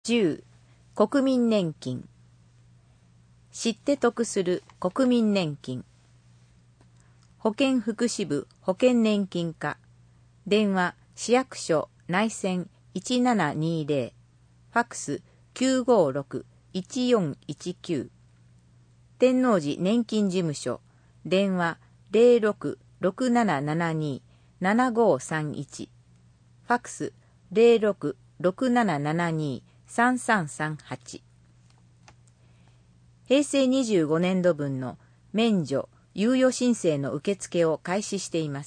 10、国民年金。知って得する国民年金。保健福祉部保険年金課。電話市役所内線1720。ファックス956-1419。天王寺年金事務所。電話06-6772-7531。ファックス06-6772-3338。平成25年度分の免除・猶予申請の受付を開始しています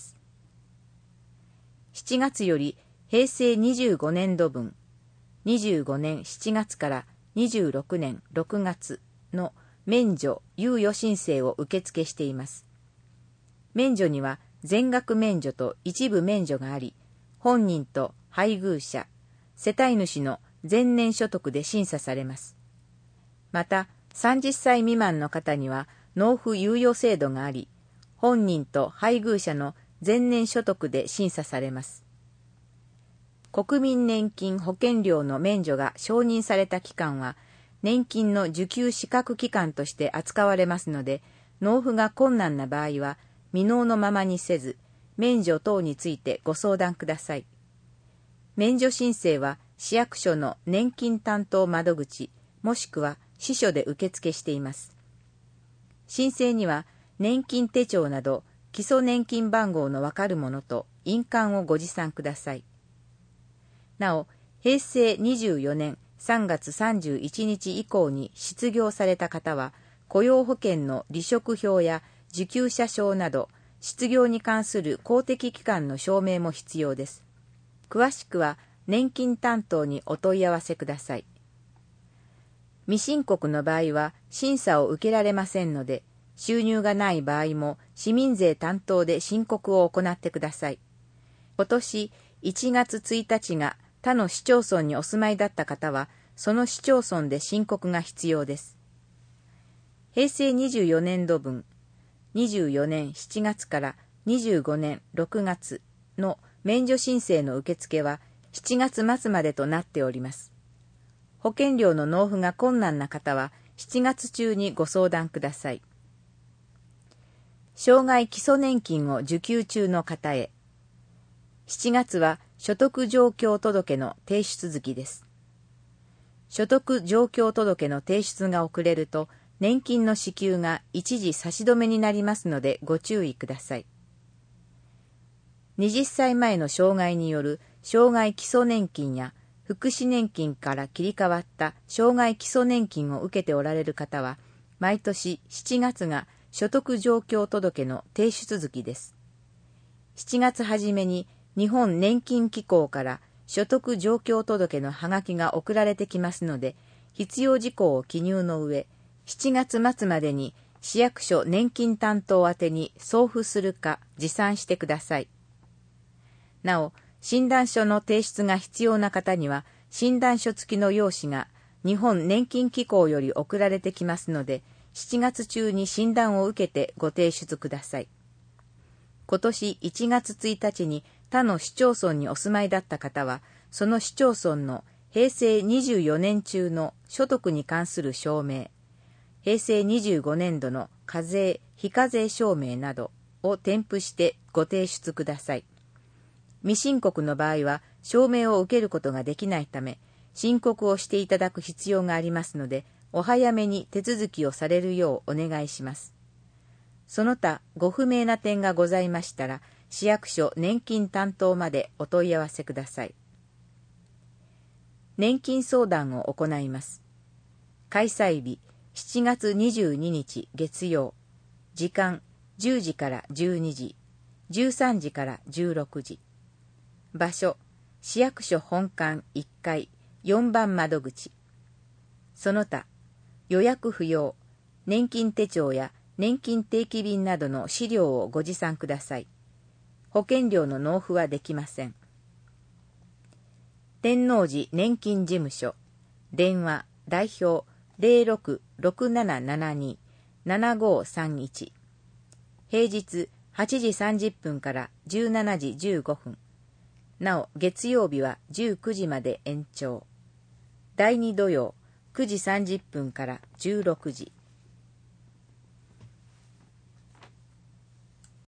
。7月より平成25年度分、25年7月から26年6月の免除・猶予申請を受付しています。免除には全額免除と一部免除があり、本人と配偶者、世帯主の前年所得で審査されます。また、30歳未満の方には納付猶予制度があり、本人と配偶者の前年所得で審査されます。国民年金保険料の免除が承認された期間は、年金の受給資格期間として扱われますので、納付が困難な場合は、未納のままにせず、免除等についてご相談ください。免除申請は市役所の年金担当窓口もしくは支所で受付しています。申請には年金手帳など基礎年金番号のわかるものと印鑑をご持参ください。なお、平成24年3月31日以降に失業された方は雇用保険の離職票や受給者証など失業に関する公的機関の証明も必要です。詳しくは年金担当にお問い合わせください。未申告の場合は審査を受けられませんので、収入がない場合も市民税担当で申告を行ってください。今年1月1日が他の市町村にお住まいだった方は、その市町村で申告が必要です。平成24年度分、24年7月から25年6月の免除申請の受付は7月末までとなっております。保険料の納付が困難な方は7月中にご相談ください。障害基礎年金を受給中の方へ。7月は所得状況届の提出月です。所得状況届の提出が遅れると年金の支給が一時差し止めになりますのでご注意ください。20歳前の障害による障害基礎年金や福祉年金から切り替わった障害基礎年金を受けておられる方は、毎年7月が所得状況届の提出月です。7月初めに日本年金機構から所得状況届のハガキが送られてきますので、必要事項を記入の上、7月末までに市役所年金担当宛てに送付するか持参してください。なお、診断書の提出が必要な方には、診断書付きの用紙が日本年金機構より送られてきますので、7月中に診断を受けてご提出ください。今年1月1日に他の市町村にお住まいだった方は、その市町村の平成24年中の所得に関する証明、平成25年度の課税・非課税証明などを添付してご提出ください。未申告の場合は証明を受けることができないため、申告をしていただく必要がありますので、お早めに手続きをされるようお願いします。その他ご不明な点がございましたら、市役所年金担当までお問い合わせください。年金相談を行います。開催日7月22日月曜、時間10時から12時、13時から16時。場所、市役所本館1階4番窓口。その他、予約不要、年金手帳や年金定期便などの資料をご持参ください。保険料の納付はできません。天王寺年金事務所、電話、代表06-6772-7531。平日8時30分から17時15分。なお、月曜日は19時まで延長。 第2土曜9時30分から16時。